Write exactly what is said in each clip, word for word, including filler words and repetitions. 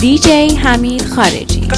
دیجی حمید خارجی.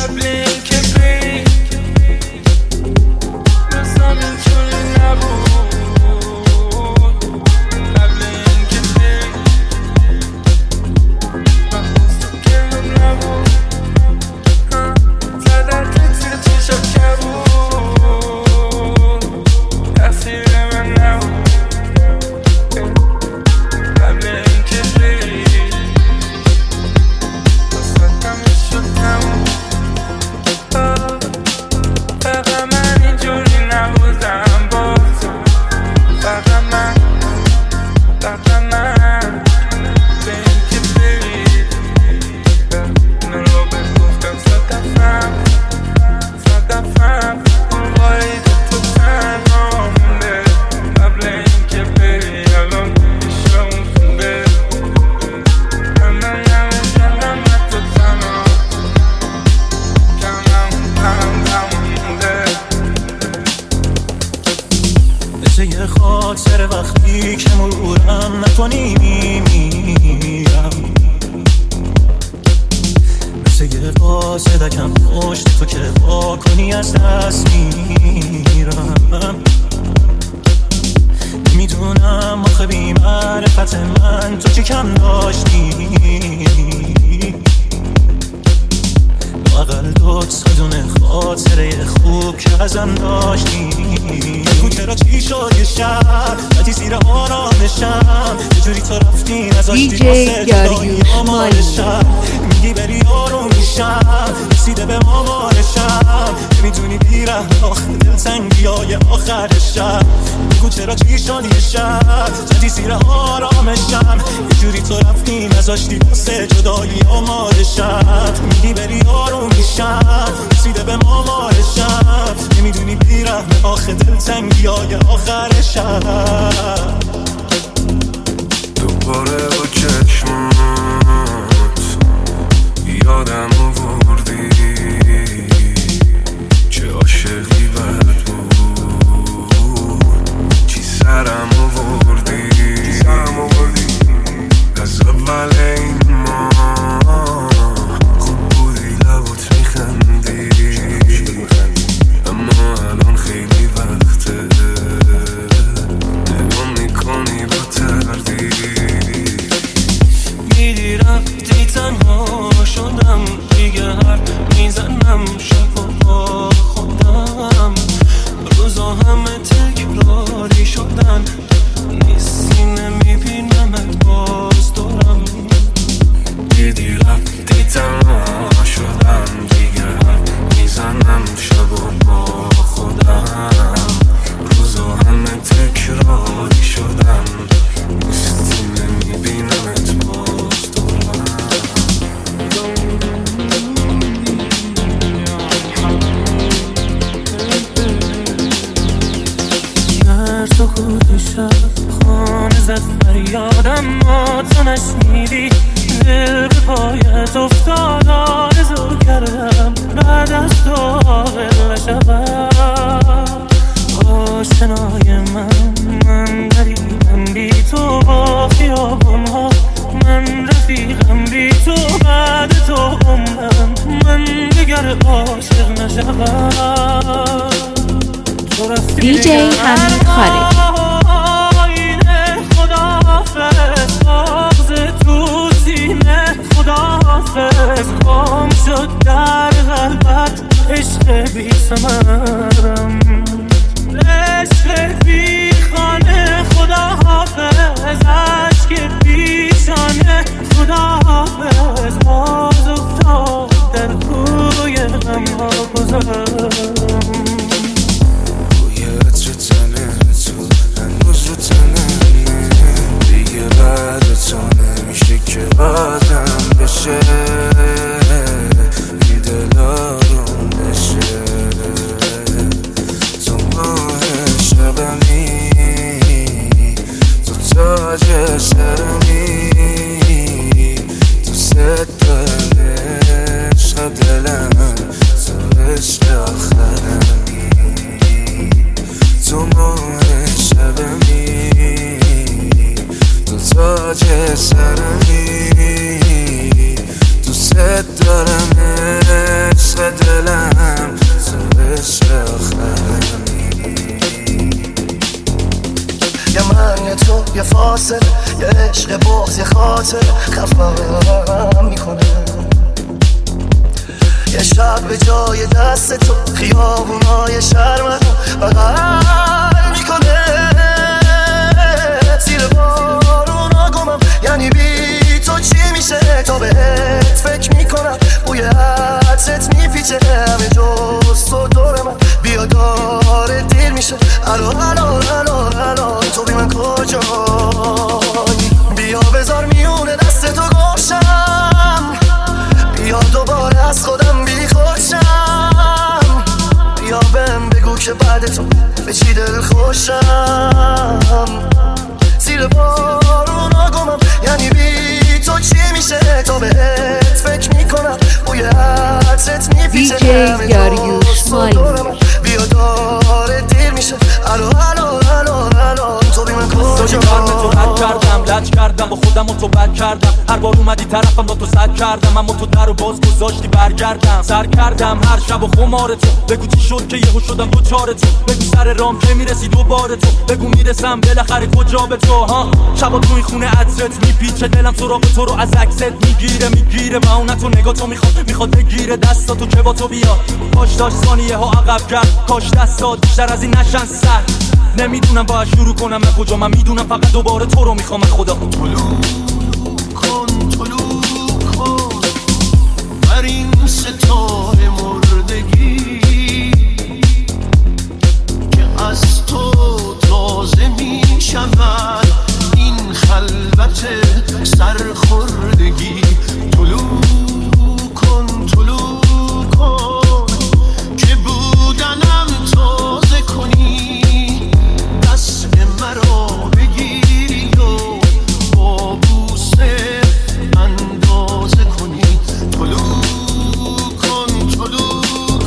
یه خاطر وقتی که مرورم نکنی میمیرم، مثل یه قاصدکم پشت تو که با کنی از دست میرم. میدونم آخه بی معرفت من تو چی کم داشتی، لااقل دوت صدونه خاطره خوب که ازم داشتی. بگو چرا چی شد یه شب بدی زیر آرامشم، یه جوری تو رفتی نذاشتی واسه جدایی آمارشم. میگی بری آروم میشم، رسیده به مامانشم، نمیدونی بیرم آخه دلتنگی های آخرشم. بگو چرا چی شد یه شب بدی زیر آرامشم، یه جوری تو رفتی نذاشتی واسه جدایی آمارشم. میگی بری آروم میشم، رسیده به مامانشم، نمیدونی بیرم آخه دلتنگی های آخرشم. دوباره با چشمات یادم آوردی چه عاشقی بد بود، چی سرم آوردی از اول این ما خوب بودی لبات میخندی، اما الان خیلی وقته نگاه میکنی با تردید. میدی رفتی تنها شدم دیگه، حرف میزنم شب و با خودم، روزا همه تکراری شدن، نیستی نمیبینمت باز دارم. دیدی رفتی تنها شدم دیگه، حرف میزنم شب و با خودم، روزا همه تکراری شدن، نیستی نمیبینمت باز دارم. در سکوت شب خانه زد فریادم، ما تو نشنیدی، دل به پایت افتاد، آرزو کردم بعد از تو عاقل نشوم. آشنای من من غریبم بی تو، با خیابان‌ها من رفیقم بی تو، بعد تو عمرم من دیگر عاشق نشوم. دیجی حمید خارجی. خداحافظ مغز تو سینه، خداحافظ گم شد در قلبت عشق بی ثمرم، عشق بی خانه، خداحافظ عشق پیشانه، خداحافظ باز افتاد در کوی غم ها گذرم. بعد تو نمیشه که آدم بشه، بی دل آروم بشه. تو ماه شبمی، تو تاج سرمی، تو ست دلش دلم، تو عشق آخرمی. تو ماه شبمی، تاج سرمی، تو ست دارم بین تو یه فاصله، یه عشق بغض، یه خاطر خفم میکنه. یه شب به جای دست تو خیابونای شرمم بغل میکنه. زیر بارونا گمم، یعنی بی تو چی میشه؟ تا بهت فکر میکنم، بوی عطرت میپیچه همه جز تو دور من. بیا داره دیر میشه، الو الو الو الو تو بی من کجایی؟ بیا بذار میونه دست تو گوشم، بیا دوباره از خودم بی خوشم. بیا بهم بگو که بعد تو به چی دل خوشم. زیر بارونا گمم، یعنی بی تو چی میشه؟ تا بهت فکر میکنم، بوی عطرت میپیچه همه جز تو دور من. بیا داره دیر میشه، الو الو الو الو تو بی من کجایی؟ تو رد کردم، لج کردم با خودم و تو بد کردم. هر بار اومدی طرفم با تو صد کردم، اما تو در رو باز گذاشتی برگردم. سر کردم هر شب و خمار تو، بگو چی شد که یهو شدم دوچار تو. بگو سر رام که میرسی دوباره تو، بگو میرسم بالاخره کجا به تو. ها شبا تو این خونه عطرت میپیچه، دلم سراغ تو رو از عکست میگیره میگیره. و اون تو نگاه تو میخواد میخواد بگیره دستاتو که با تو بیاد. کاش داشت ثانیه ها عقب کرد، کاش دستات بیشتر از این نشن سر. نمیدونم باید شروع کنم من کجا، من میدونم فقط دوباره تو رو میخوام. خدا طلوع کن طلوع کن بر این ستاره مردگی که از تو تازه میشود این خلوت سرخوردگی. طلوع کن طلوع کن که بودنم تازه کنی، دست مرا بگیری و با بوسه اندازه کنی. طلوع کن طلوع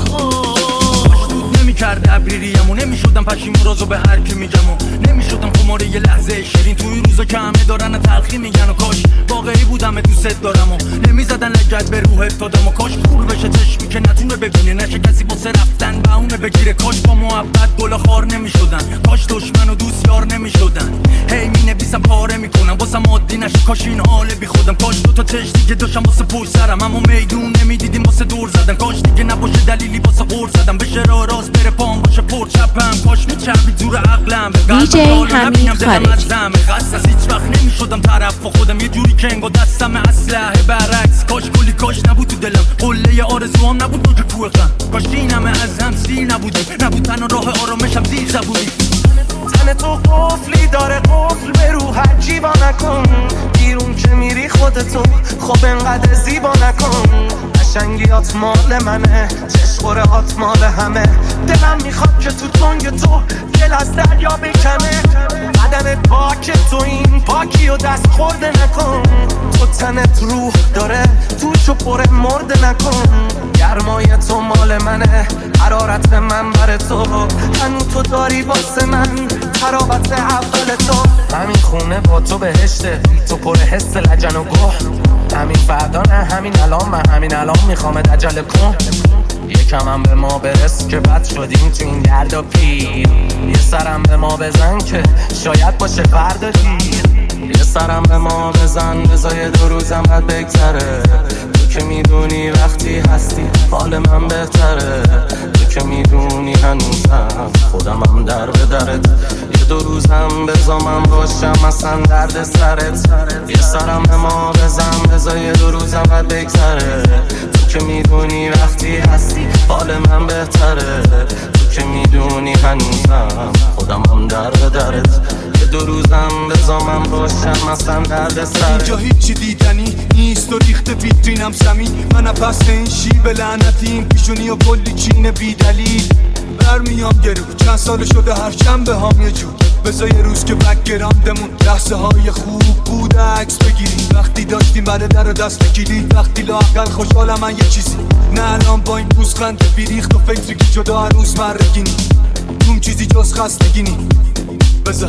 کن. مشدود نمی‌کرد ابریریمو، نمی‌شدم پشیمون رازو به هر کی میگم، و نمی‌شدم خمار یه لحظه شیرین. توی روزا که همه دارن تلخی میگن، و کاش واقعی بودم دوست دارم و نمیزدن لگد به روحت دادم. و کاش پول بشه چشمی که نتونه ببینه، نشه کسی واسه رفتن بهونه بگیره. کاش با محبت گل خار نمیشدن، کاش دشمن و دوست یار نمیشدن. هی مینویسم پاره میکنم واسم عادی نشه، کاش این حال بی خودم. کاش دو تا چش دیگه داشتم واسه پشت سرم، اما میدون نمیدیدیم واسه دور زدن. کاش دیگه نباشه دلیلی واسه قور زدم، بشه راه راست بره پام باشه پر چپم. کاش میچربید زور عقلم دی جی حمید خارجی. خاص از هیچ وقت نمیشدم طرف خودم، یه جوری که انگار دستم اسلحه برعکس. کاش کلی کاش نبود تو دلم، قله آرزوام نبود تو کوه غم. کاش این همه از هم سیر نبودیم، نبود تنها راه آرامشم زیر زبونی. تن تو قفلی داره، قفل به رو هرچی با نکن. بیرون که میری خودتو خب انقدر زیبا نکن. قشنگیات مال منه، چشقره هات مال همه. دلم میخواد که تو تنگ تو دل از دریا بکنه. بدنت پاک تو این پاکی و دست خورده نکن. تو تنت روح داره، توشو پر مرده نکن. گرمای تو مال منه، حرارت من بر تو. هنو تو داری واسه من حرارت اول تو. همین خونه با تو بهشته، تو پر حس لجن و گوه. همین فردا نه همین الان، من همین الان میخوام عجله کن. یکم هم به ما برس که بد شدیم تو این درد و پیر. یه سرم به ما بزن که شاید باشه فردا دیر. یه سرم به ما بزن بزای دو روزم قد بگذره. تو که میدونی وقتی هستی حال من بهتره. تو که میدونی هنوزم خودم هم در به درت. یه دو روزم بزا من باشم اصلا درد سرت. یه سرم به ما بزن بزای دو روزم قد بگذره. تو که میدونی وقتی هستی حال من بهتره. تو که میدونی هنوزم خودم هم در به درت. یه دو روزم بزا من باشم اصلا درد سرت. اینجا هیچی دیدنی نیست و ریخت ویترینم زمین. من پس این شیب لعنتی این پیشونی و کلی چین بی دلیل. برمیام گرو چند سال شده هر شنبه هم یه جور. بذار یه روز که بکگراندمون لحظه های خوب بود عکس بگیری. وقتی داشتیم بعد در و دست بگیری. وقتی لااقل خوشحالم من یه چیزی، نه الان با این پوزخنده بیریخت و فکری که جدا هنوز مرگینی. اون چیزی جز خستگی نی. بذار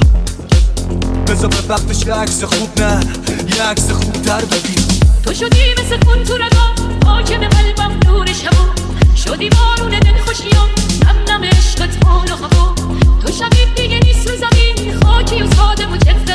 بذار به وقتش یه عکس خوب، نه یه عکس خوب تر بگیر. تو شدی مثل خون تو رگام، حاکم قلبم نور شبا. شدی بارون دل خوشیام، نم نم عشقت حال و هوا. تو شبیه دیگه نیست رو زمین، خاکی و ساده و جفت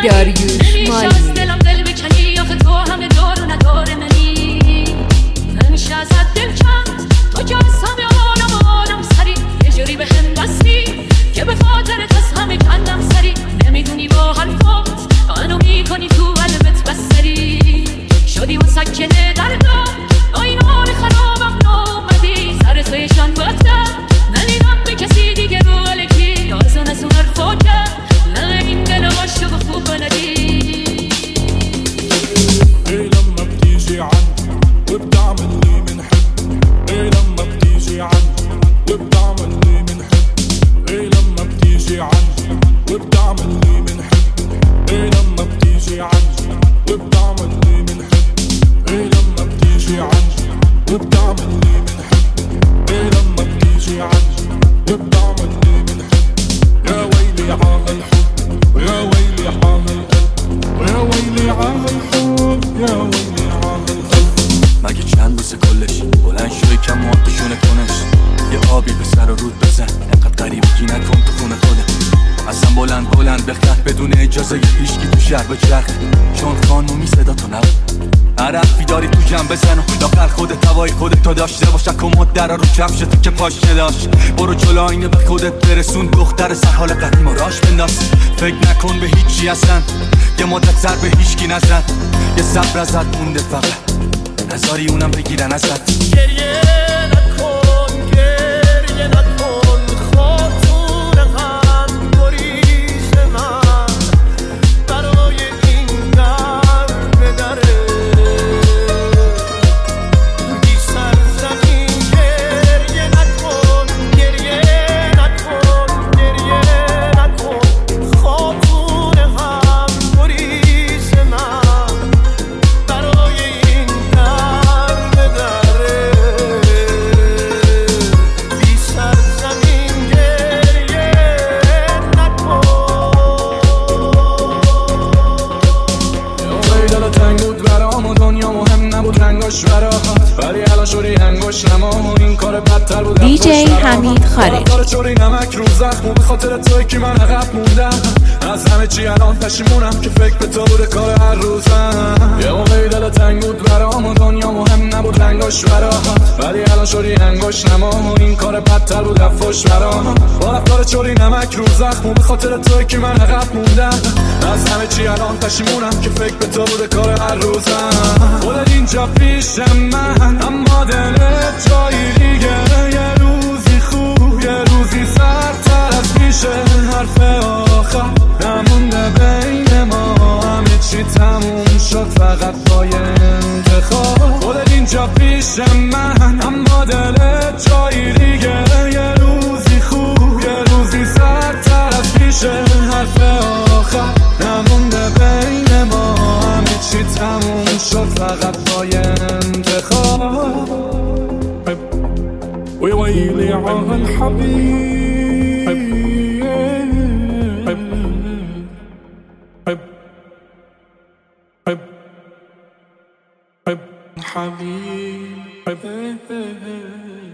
داریوش مالی. از دلم دل بکنی آخه تو همه دور و ندار منی. نمیشه ازت دل کند تو که از همه آنم آنم سری یه جوری به هم بستی که به خاطرت از همه کندم سری. نمیدونی با حرفات منو میکنی تو قلبت بستری. شدی اون سکنه دردا آین حال خرابم نامدی. سر تویشان وقتم نمیدم به کسی دیگه رو علکی آزان از اون حرفا کرد. نه این دل عاشق خوب بلدی. ايه لما بتيجي عني وبتعملي من حب. ايه لما بتيجي عني وبتعملي من حب. ايه لما بتيجي عني وبتعملي من حب. ايه لما بتيجي عني وبتعملي من حب. ايه لما بتيجي عني وبتعملي من حب. ايه لما بتيجي عني وبتعملي من حب. يا ويلي على الحب ويا ويلي على القلب ويا ويلي على الحب يا ويلي على القلب. مگه چند روز کلش بلند شوی کم موقعشونه کنش. یه آبی به سر و رود بزن انقدر قریبگی نکن تو خونه خودت. اصلا بلند بلند بخند بدون اجازه یه هیشگی تو شهر بچرخ. چون خانومی صدا تو نبود عرفی داری تو جمع بزن و داخل خودت هوای خودت تو داشته باشه. کمد درا رو کفشت که پاش نداشت. برو جلو آینه به خودت برسون دختر سر حال قدیم و راش بنداز. فکر نکن به هیچی اصلا یه مدت سر به هیچکی نزن. یه صبر ازت مونده فقط نذاری اونم بگیرن ازت. گریه نکن گریه نکن خاطور هم گریز من برای این درد دره. بی سرزمین گریه نکن گریه نکن گریه نکن خاطور هم گریز من برای این درد دره. بی سرزمین گریه نکن. یه دل تنگ بود برام و دنیا مهم نبود رنگاش براحت. ولی الان شوری هنگاش نما این کار بدتر بود. دی جی حمید خارجی. داره چوری نمک رو زخم به خاطر توی که من عقب موندم. از همه چی الان پشیمونم که فکر به تو بوده کار هر روزم. یه موقعی دل تنگ بود برام و دنیا مهم نبود رنگاش براحت. ولی الان شوری هنگاش نما این کار بدتر بود رفاش برام. با رفتار چوری نمک رو زخم به خاطر توی که من عقب موندم. از همه چی الان پشیمونم که فکر به تو بوده کار هر روزم. خودت اینجا پیشم من اما دلت جایی دیگه. یه روزی خوب یه روزی سرتر از پیشه. حرف آخر نمونده بین ما همه چی تموم شد فقط با یه انتخاب. خودت اینجا پیشم من اما دلت جایی دیگه. یه روزی خوب یه روزی سرتر از پیشه. حرف آخر نمونده بین ما همه چی تموم شد فقط با یه انتخاب. ويا ويلي على الحبيب حب حب حب حب حبيب حب